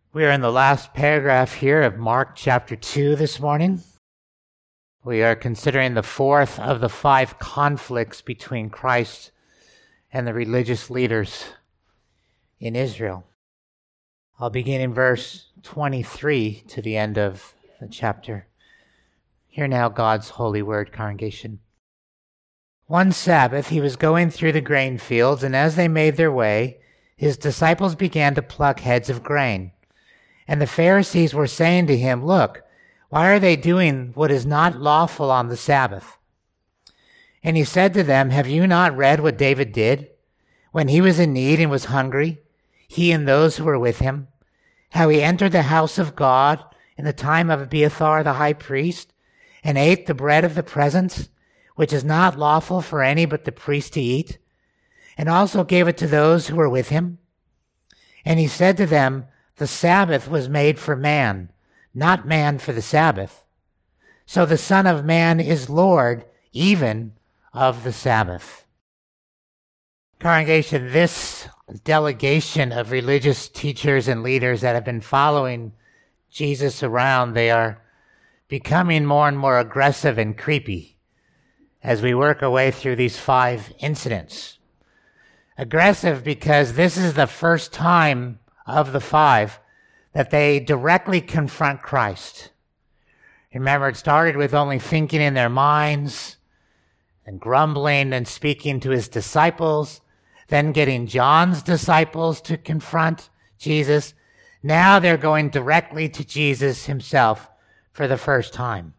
We are in the last paragraph here of Mark chapter 2 this morning. We are considering the fourth of the 5 conflicts between Christ and the religious leaders in Israel. I'll begin in verse 23 to the end of the chapter. Hear now God's holy word, congregation. One Sabbath he was going through the grain fields, and as they made their way, his disciples began to pluck heads of grain. And the Pharisees were saying to him, "Look, why are they doing what is not lawful on the Sabbath?" And he said to them, "Have you not read what David did when he was in need and was hungry, he and those who were with him? How he entered the house of God in the time of Abiathar the high priest and ate the bread of the presence, which is not lawful for any but the priest to eat, and also gave it to those who were with him? And he said to them, the Sabbath was made for man, not man for the Sabbath. So the Son of Man is Lord even of the Sabbath." Congregation, this delegation of religious teachers and leaders that have been following Jesus around, they are becoming more and more aggressive and creepy as we work our way through these 5 incidents. Aggressive because this is the first time of the 5 that they directly confront Christ. Remember, it started with only thinking in their minds and grumbling and speaking to his disciples, then getting John's disciples to confront Jesus. Now they're going directly to Jesus himself for the first time.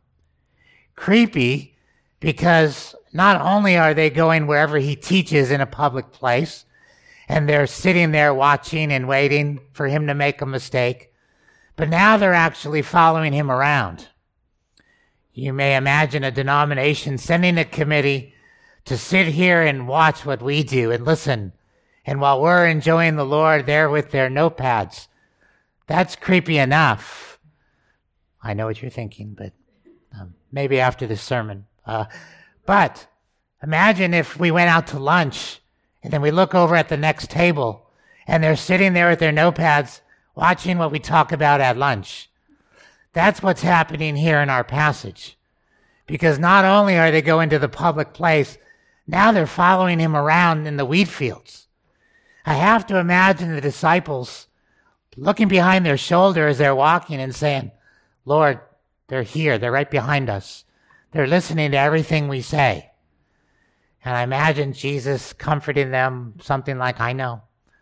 Creepy because not only are they going wherever he teaches in a public place, and they're sitting there watching and waiting for him to make a mistake, but now they're actually following him around. You may imagine a denomination sending a committee to sit here and watch what we do and listen, and while we're enjoying the Lord, they're with their notepads. That's creepy enough. I know what you're thinking, but maybe after this sermon. But imagine if we went out to lunch and then we look over at the next table and they're sitting there with their notepads watching what we talk about at lunch. That's what's happening here in our passage. Because not only are they going to the public place, now they're following him around in the wheat fields. I have to imagine the disciples looking behind their shoulder as they're walking and saying, "Lord, they're here. They're right behind us. They're listening to everything we say." And I imagine Jesus comforting them, something like, "I know."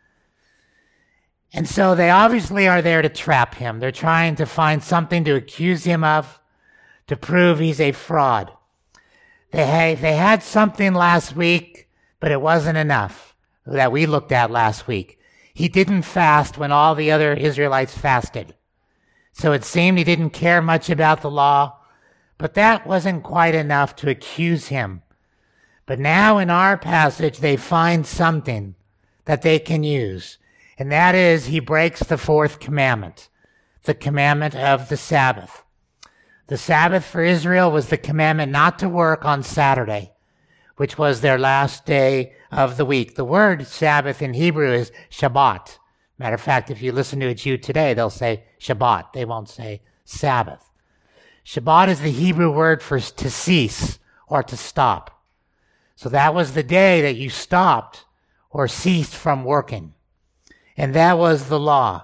And so they obviously are there to trap him. They're trying to find something to accuse him of, to prove he's a fraud. They had something last week, but it wasn't enough that we looked at last week. He didn't fast when all the other Israelites fasted. So it seemed he didn't care much about the law, but that wasn't quite enough to accuse him. But now in our passage, they find something that they can use. And that is, he breaks the 4th commandment, the commandment of the Sabbath. The Sabbath for Israel was the commandment not to work on Saturday, which was their last day of the week. The word Sabbath in Hebrew is Shabbat. Matter of fact, if you listen to a Jew today, they'll say Shabbat. They won't say Sabbath. Shabbat is the Hebrew word for to cease or to stop. So that was the day that you stopped or ceased from working. And that was the law.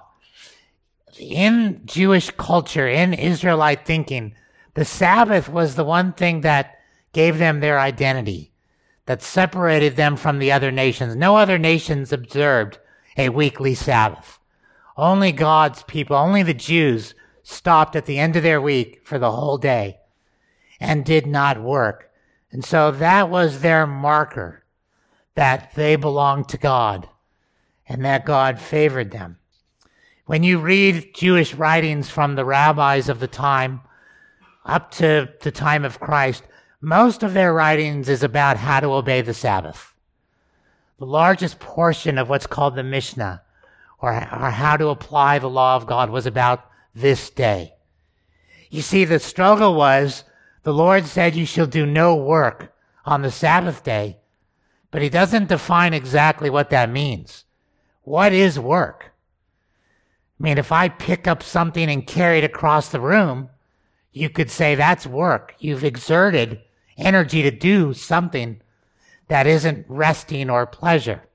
In Jewish culture, in Israelite thinking, the Sabbath was the one thing that gave them their identity, that separated them from the other nations. No other nations observed a weekly Sabbath. Only God's people, only the Jews, stopped at the end of their week for the whole day and did not work. And so that was their marker that they belonged to God and that God favored them. When you read Jewish writings from the rabbis of the time up to the time of Christ, most of their writings is about how to obey the Sabbath. The largest portion of what's called the Mishnah, or how to apply the law of God, was about this day. You see, the struggle was, the Lord said you shall do no work on the Sabbath day, but he doesn't define exactly what that means. What is work? I mean, if I pick up something and carry it across the room, you could say that's work. You've exerted energy to do something that isn't resting or pleasure.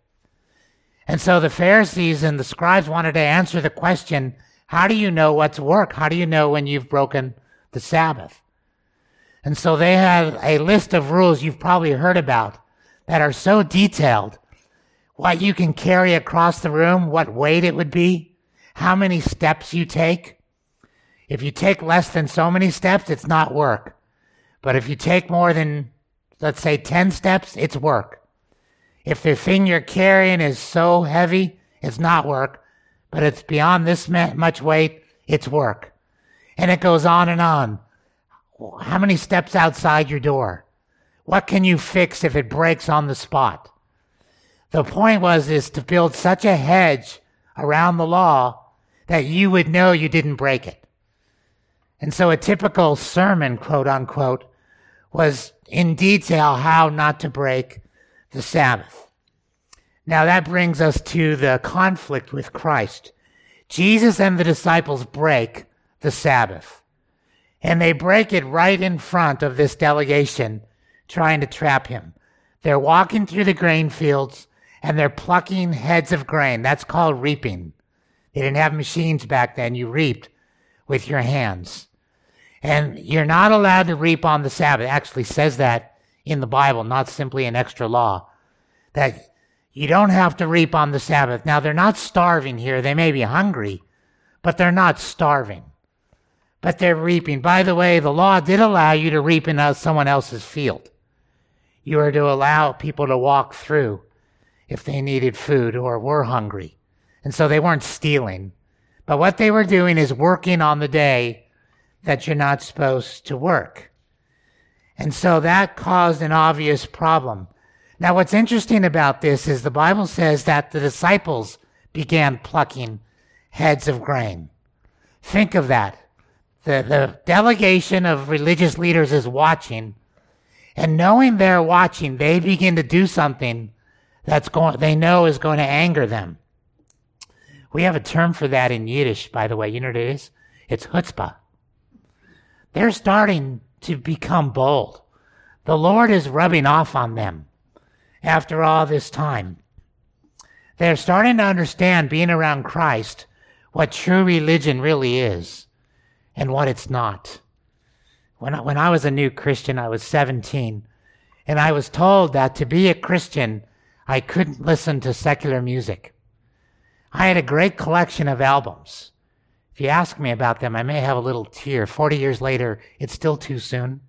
And so the Pharisees and the scribes wanted to answer the question, how do you know what's work? How do you know when you've broken the Sabbath? And so they had a list of rules you've probably heard about that are so detailed. What you can carry across the room, what weight it would be, how many steps you take. If you take less than so many steps, it's not work. But if you take more than, let's say, 10 steps, it's work. If the thing you're carrying is so heavy, it's not work. But it's beyond this much weight, it's work. And it goes on and on. How many steps outside your door? What can you fix if it breaks on the spot? The point is to build such a hedge around the law that you would know you didn't break it. And so a typical sermon, quote unquote, was in detail how not to break the Sabbath. Now that brings us to the conflict with Christ. Jesus and the disciples break the Sabbath. And they break it right in front of this delegation trying to trap him. They're walking through the grain fields and they're plucking heads of grain. That's called reaping. They didn't have machines back then. You reaped with your hands. And you're not allowed to reap on the Sabbath. It actually says that in the Bible, not simply an extra law. That you don't have to reap on the Sabbath. Now, they're not starving here. They may be hungry, but they're not starving. But they're reaping. By the way, the law did allow you to reap in someone else's field. You were to allow people to walk through if they needed food or were hungry. And so they weren't stealing. But what they were doing is working on the day that you're not supposed to work. And so that caused an obvious problem. Now, what's interesting about this is the Bible says that the disciples began plucking heads of grain. Think of that. The delegation of religious leaders is watching, and knowing they're watching, they begin to do something they know is going to anger them. We have a term for that in Yiddish, by the way. You know what it is? It's chutzpah. They're starting to become bold. The Lord is rubbing off on them after all this time. They're starting to understand, being around Christ, what true religion really is and what it's not. When I was a new Christian, I was 17, and I was told that to be a Christian, I couldn't listen to secular music. I had a great collection of albums. If you ask me about them, I may have a little tear. 40 years later, it's still too soon.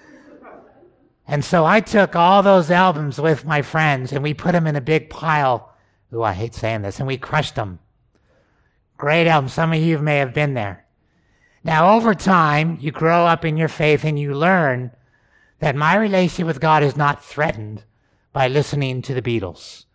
And so I took all those albums with my friends, and we put them in a big pile. Ooh, I hate saying this. And we crushed them. Great albums. Some of you may have been there. Now, over time, you grow up in your faith, and you learn that my relationship with God is not threatened by listening to the Beatles.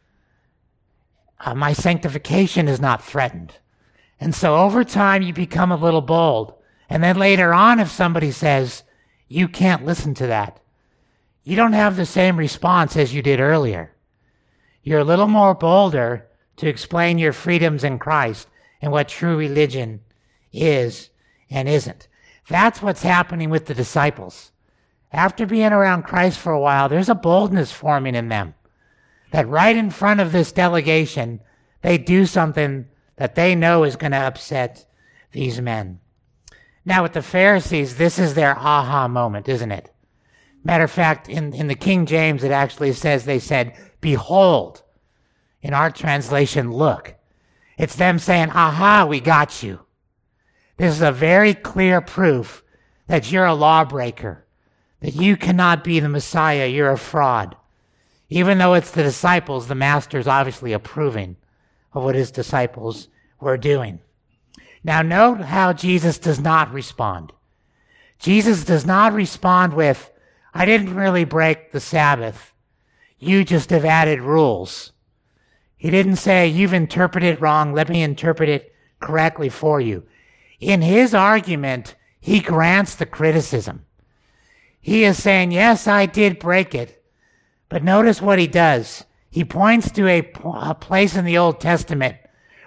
My sanctification is not threatened. And so over time, you become a little bold. And then later on, if somebody says, you can't listen to that, you don't have the same response as you did earlier. You're a little more bolder to explain your freedoms in Christ and what true religion is and isn't. That's what's happening with the disciples. After being around Christ for a while, there's a boldness forming in them that right in front of this delegation, they do something that they know is going to upset these men. Now with the Pharisees, this is their aha moment, isn't it? Matter of fact, in the King James, it actually says, they said, behold. In our translation, look. It's them saying, aha, we got you. This is a very clear proof that you're a lawbreaker, that you cannot be the Messiah, you're a fraud. Even though it's the disciples, the master's obviously approving of what his disciples were doing. Now note how Jesus does not respond. Jesus does not respond with, I didn't really break the Sabbath. You just have added rules. He didn't say, you've interpreted it wrong, let me interpret it correctly for you. In his argument, he grants the criticism. He is saying, yes, I did break it. But notice what he does. He points to a place in the Old Testament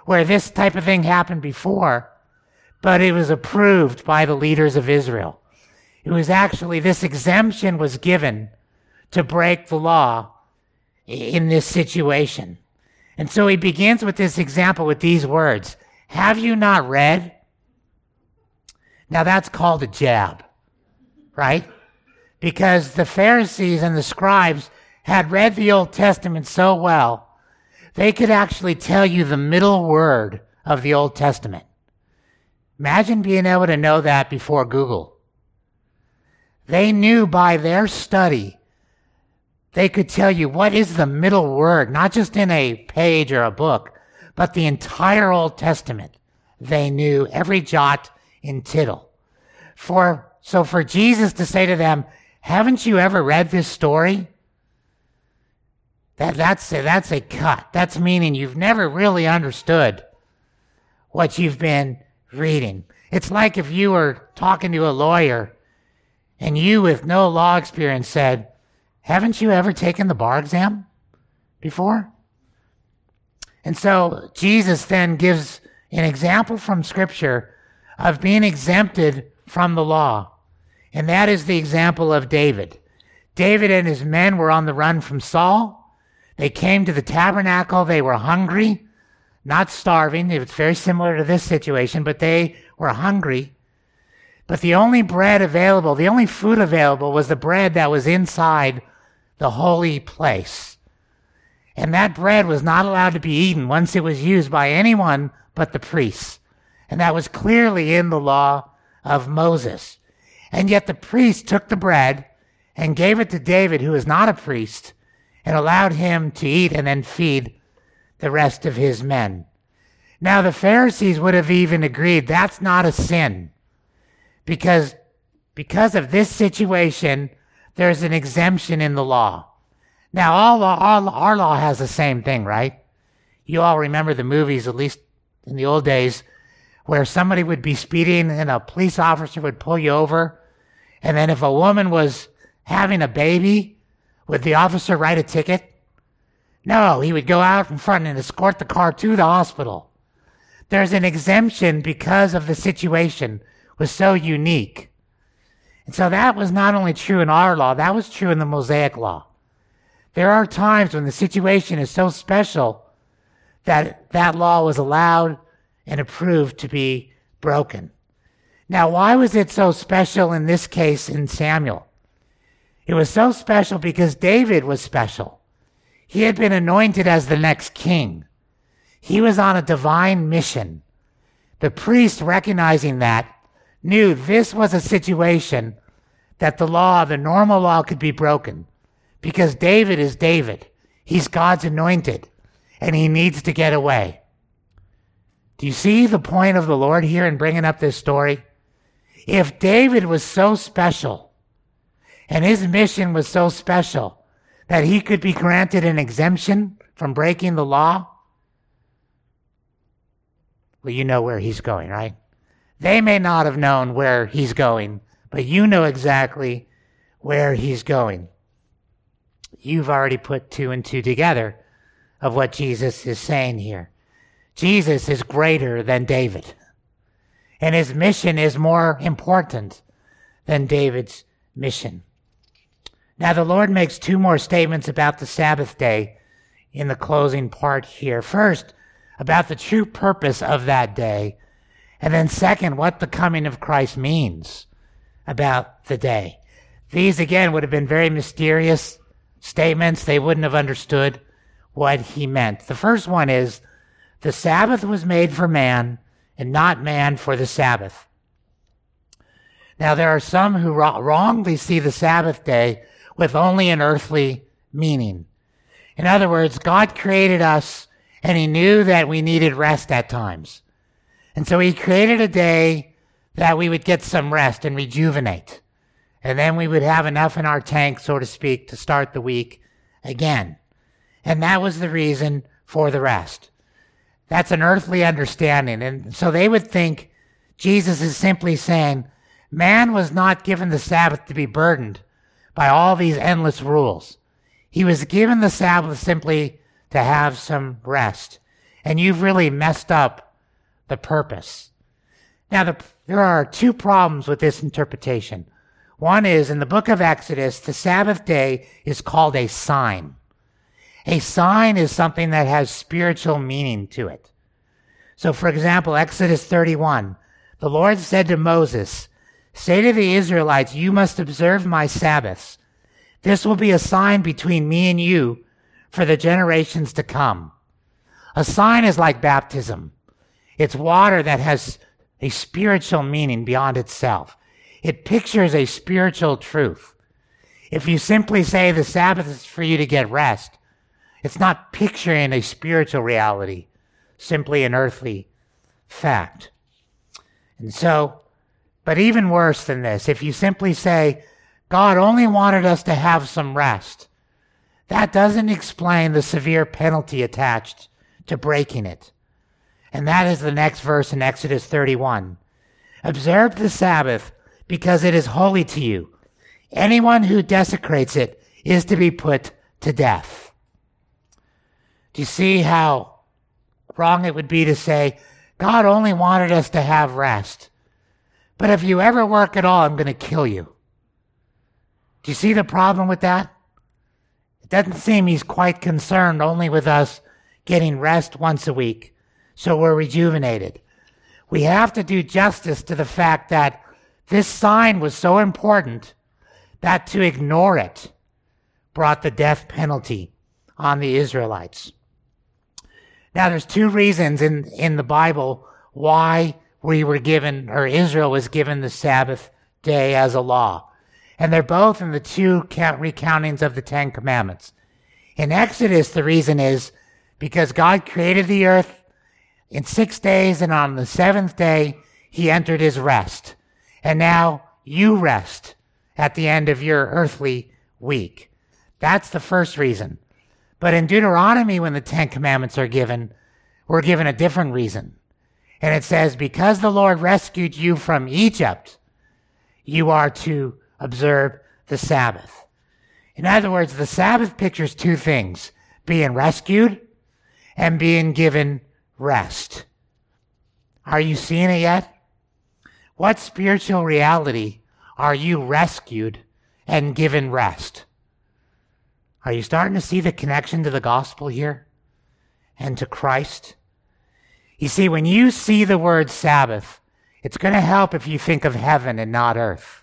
where this type of thing happened before, but it was approved by the leaders of Israel. It was actually, this exemption was given to break the law in this situation. And so he begins with this example with these words, "Have you not read?" Now that's called a jab, right? Because the Pharisees and the scribes had read the Old Testament so well, they could actually tell you the middle word of the Old Testament. Imagine being able to know that before Google. They knew by their study, they could tell you what is the middle word, not just in a page or a book, but the entire Old Testament. They knew every jot and tittle. So for Jesus to say to them, "Haven't you ever read this story?" That's a cut. That's meaning you've never really understood what you've been reading. It's like if you were talking to a lawyer and you with no law experience said, "Haven't you ever taken the bar exam before?" And so Jesus then gives an example from Scripture of being exempted from the law. And that is the example of David. David and his men were on the run from Saul. They came to the tabernacle. They were hungry, not starving. It was very similar to this situation, but they were hungry. But the only bread available, the only food available was the bread that was inside the holy place. And that bread was not allowed to be eaten once it was used by anyone but the priests. And that was clearly in the law of Moses. And yet the priest took the bread and gave it to David, who is not a priest, and allowed him to eat and then feed the rest of his men. Now the Pharisees would have even agreed that's not a sin, because of this situation, there's an exemption in the law. Now our law has the same thing, right? You all remember the movies, at least in the old days, where somebody would be speeding and a police officer would pull you over, and then if a woman was having a baby, would the officer write a ticket? No, he would go out in front and escort the car to the hospital. There's an exemption because of the situation was so unique. And so that was not only true in our law, that was true in the Mosaic law. There are times when the situation is so special that that law was allowed and approved to be broken. Now, why was it so special in this case in Samuel? It was so special because David was special. He had been anointed as the next king. He was on a divine mission. The priest, recognizing that, knew this was a situation that the normal law could be broken, because David is David. He's God's anointed, and he needs to get away. Do you see the point of the Lord here in bringing up this story? If David was so special, and his mission was so special that he could be granted an exemption from breaking the law, well, you know where he's going, right? They may not have known where he's going, but you know exactly where he's going. You've already put two and two together of what Jesus is saying here. Jesus is greater than David, and his mission is more important than David's mission. Now, the Lord makes two more statements about the Sabbath day in the closing part here. First, about the true purpose of that day. And then second, what the coming of Christ means about the day. These, again, would have been very mysterious statements. They wouldn't have understood what he meant. The first one is, the Sabbath was made for man and not man for the Sabbath. Now, there are some who wrongly see the Sabbath day with only an earthly meaning. In other words, God created us and he knew that we needed rest at times. And so he created a day that we would get some rest and rejuvenate. And then we would have enough in our tank, so to speak, to start the week again. And that was the reason for the rest. That's an earthly understanding. And so they would think Jesus is simply saying, man was not given the Sabbath to be burdened by all these endless rules. He was given the Sabbath simply to have some rest. and you've really messed up the purpose. Now, there are two problems with this interpretation. One is, in the book of Exodus, the Sabbath day is called a sign. A sign is something that has spiritual meaning to it. So, for example, Exodus 31, the Lord said to Moses, "Say to the Israelites, you must observe my Sabbaths. This will be a sign between me and you for the generations to come." A sign is like baptism. It's water that has a spiritual meaning beyond itself. It pictures a spiritual truth. If you simply say the Sabbath is for you to get rest, it's not picturing a spiritual reality, simply an earthly fact. And so, but even worse than this, if you simply say, God only wanted us to have some rest, that doesn't explain the severe penalty attached to breaking it. And that is the next verse in Exodus 31. Observe the Sabbath because it is holy to you. Anyone who desecrates it is to be put to death. Do you see how wrong it would be to say, God only wanted us to have rest, but if you ever work at all, I'm going to kill you? Do you see the problem with that? It doesn't seem he's quite concerned only with us getting rest once a week, so we're rejuvenated. We have to do justice to the fact that this sign was so important that to ignore it brought the death penalty on the Israelites. Now, there's two reasons in the Bible why we were given, or Israel was given, the Sabbath day as a law. And they're both in the two recountings of the Ten Commandments. In Exodus, the reason is because God created the earth in 6 days, and on the seventh day, he entered his rest. And now you rest at the end of your earthly week. That's the first reason. But in Deuteronomy, when the Ten Commandments are given, we're given a different reason. And it says, because the Lord rescued you from Egypt, you are to observe the Sabbath. In other words, the Sabbath pictures two things: being rescued and being given rest. Are you seeing it yet? What spiritual reality are you rescued and given rest? Are you starting to see the connection to the gospel here and to Christ? You see, when you see the word Sabbath, it's going to help if you think of heaven and not earth.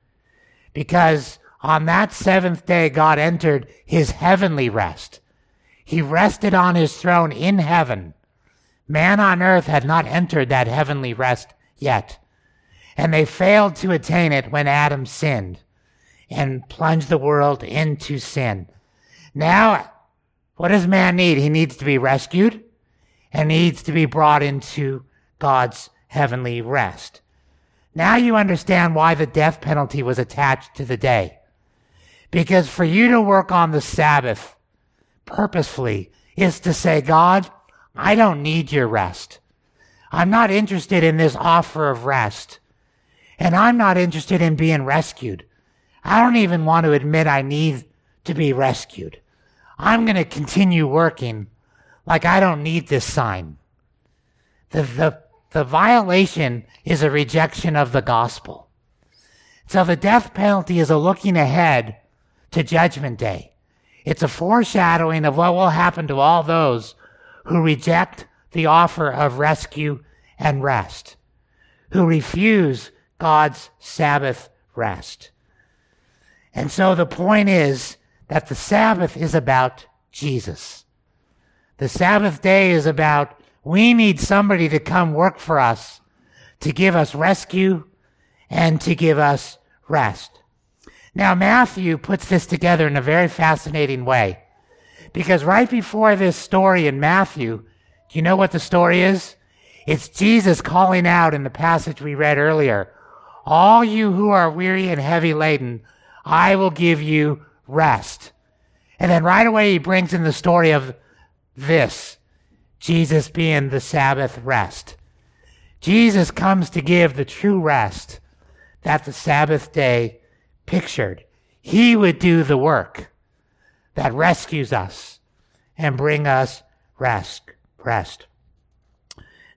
Because on that seventh day, God entered his heavenly rest. He rested on his throne in heaven. Man on earth had not entered that heavenly rest yet. And they failed to attain it when Adam sinned and plunged the world into sin. Now, what does man need? He needs to be rescued and needs to be brought into God's heavenly rest. Now you understand why the death penalty was attached to the day. Because for you to work on the Sabbath purposefully is to say, God, I don't need your rest. I'm not interested in this offer of rest. And I'm not interested in being rescued. I don't even want to admit I need to be rescued. I'm going to continue working like I don't need this sign. The violation is a rejection of the gospel. So the death penalty is a looking ahead to Judgment Day. It's a foreshadowing of what will happen to all those who reject the offer of rescue and rest, who refuse God's Sabbath rest. And so the point is that the Sabbath is about Jesus. The Sabbath day is about, we need somebody to come work for us, to give us rescue and to give us rest. Now, Matthew puts this together in a very fascinating way, because right before this story in Matthew, do you know what the story is? It's Jesus calling out in the passage we read earlier, all you who are weary and heavy laden, I will give you rest. And then right away he brings in the story of this, Jesus being the Sabbath rest. Jesus comes to give the true rest that the Sabbath day pictured. He would do the work that rescues us and bring us rest.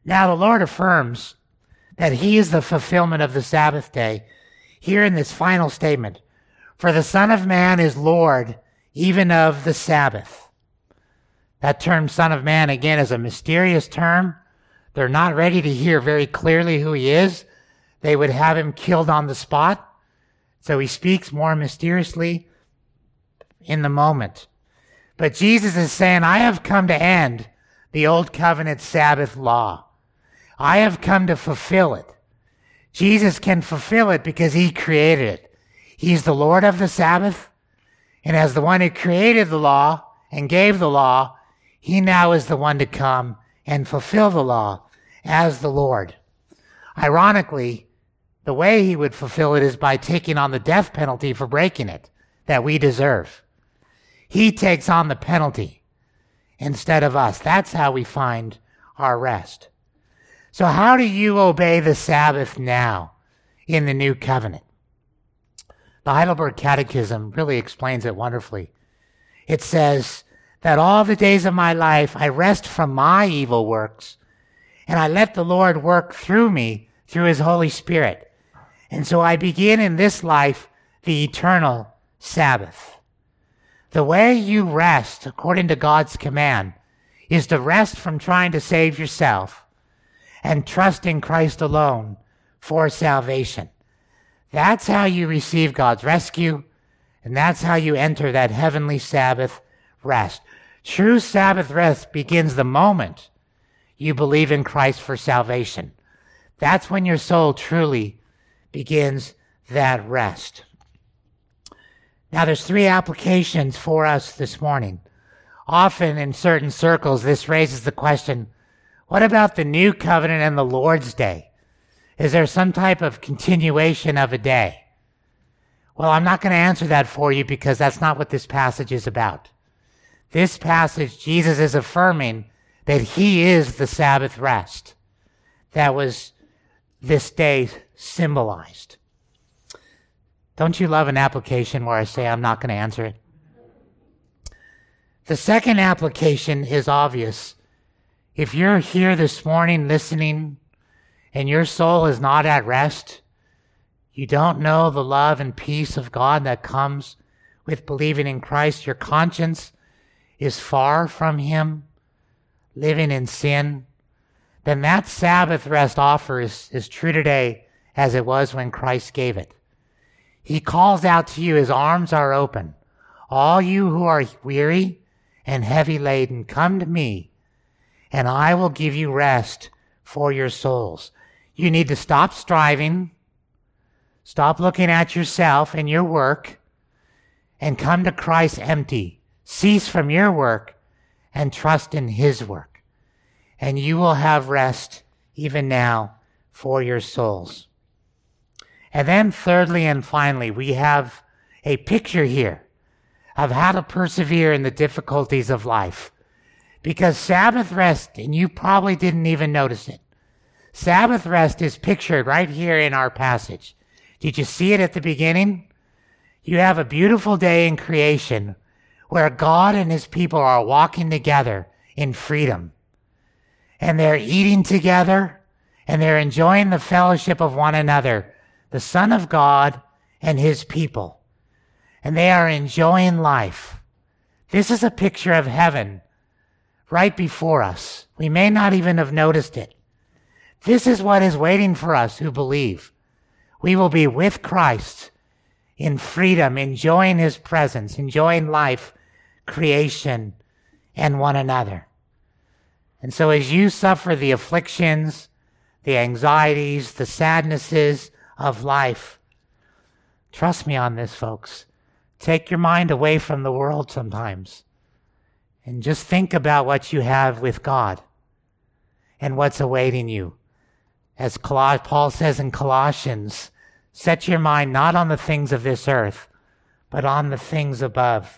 Now the Lord affirms that he is the fulfillment of the Sabbath day here in this final statement. For the Son of Man is Lord even of the Sabbath. That term Son of Man, again, is a mysterious term. They're not ready to hear very clearly who he is. They would have him killed on the spot. So he speaks more mysteriously in the moment. But Jesus is saying, I have come to end the old covenant Sabbath law. I have come to fulfill it. Jesus can fulfill it because he created it. He's the Lord of the Sabbath. And as the one who created the law and gave the law, he now is the one to come and fulfill the law as the Lord. Ironically, the way he would fulfill it is by taking on the death penalty for breaking it that we deserve. He takes on the penalty instead of us. That's how we find our rest. So how do you obey the Sabbath now in the new covenant? The Heidelberg Catechism really explains it wonderfully. It says that all the days of my life I rest from my evil works, and I let the Lord work through me through his Holy Spirit. And so I begin in this life the eternal Sabbath. The way you rest, according to God's command, is to rest from trying to save yourself and trust in Christ alone for salvation. That's how you receive God's rescue, and that's how you enter that heavenly Sabbath rest. True Sabbath rest begins the moment you believe in Christ for salvation. That's when your soul truly begins that rest. Now, there's 3 applications for us this morning. Often in certain circles, this raises the question, what about the new covenant and the Lord's Day? Is there some type of continuation of a day? Well, I'm not going to answer that for you because that's not what this passage is about. This passage, Jesus is affirming that he is the Sabbath rest that was this day symbolized. Don't you love an application where I say I'm not going to answer it? The second application is obvious. If you're here this morning listening and your soul is not at rest, you don't know the love and peace of God that comes with believing in Christ, your conscience is far from him, living in sin, then that Sabbath rest offer is true today as it was when Christ gave it. He calls out to you, his arms are open. All you who are weary and heavy laden, come to me, and I will give you rest for your souls. You need to stop striving, stop looking at yourself and your work, and come to Christ empty. Cease from your work and trust in his work. And you will have rest even now for your souls. And then thirdly and finally, we have a picture here of how to persevere in the difficulties of life. Because Sabbath rest, and you probably didn't even notice it, Sabbath rest is pictured right here in our passage. Did you see it at the beginning? You have a beautiful day in creation where God and his people are walking together in freedom. And they're eating together, and they're enjoying the fellowship of one another, the Son of God and his people. And they are enjoying life. This is a picture of heaven right before us. We may not even have noticed it. This is what is waiting for us who believe. We will be with Christ in freedom, enjoying his presence, enjoying life, creation, and one another. And so as you suffer the afflictions, the anxieties, the sadnesses of life, trust me on this, folks. Take your mind away from the world sometimes and just think about what you have with God and what's awaiting you. As Paul says in Colossians, set your mind not on the things of this earth, but on the things above.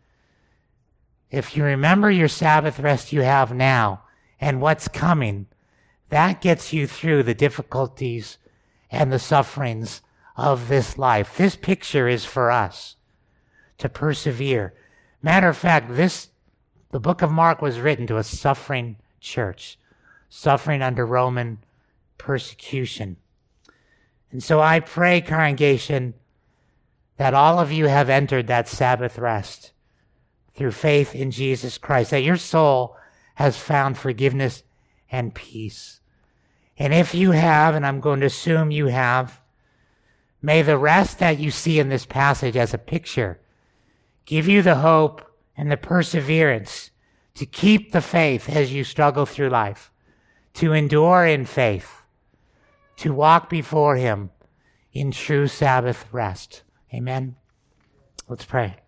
If you remember your Sabbath rest you have now and what's coming, that gets you through the difficulties and the sufferings of this life. This picture is for us to persevere. Matter of fact, the book of Mark was written to a suffering church. suffering under Roman persecution. And so I pray, congregation, that all of you have entered that Sabbath rest through faith in Jesus Christ, that your soul has found forgiveness and peace. And if you have, and I'm going to assume you have, may the rest that you see in this passage as a picture give you the hope and the perseverance to keep the faith as you struggle through life, to endure in faith, to walk before him in true Sabbath rest. Amen. Let's pray.